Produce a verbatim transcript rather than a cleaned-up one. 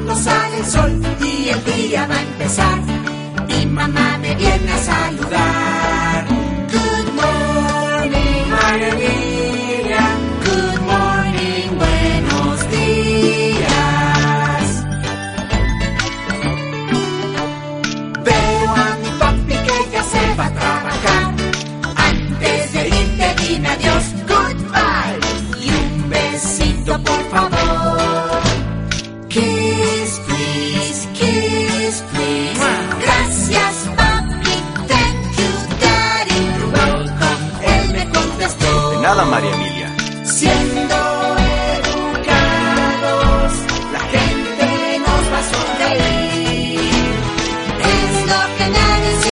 cuando sale el sol y el día va a empezar. Mi mamá me viene a saludar. Good morning, María Emilia. Good morning, buenos días. Veo a mi papi que ya se va a trabajar. Antes de irte dime adiós, goodbye. Y un besito por favor. Kiss, please, kiss, please. Gracias, papi, thank you, daddy. You're welcome, él me contestó. De nada, María Emilia.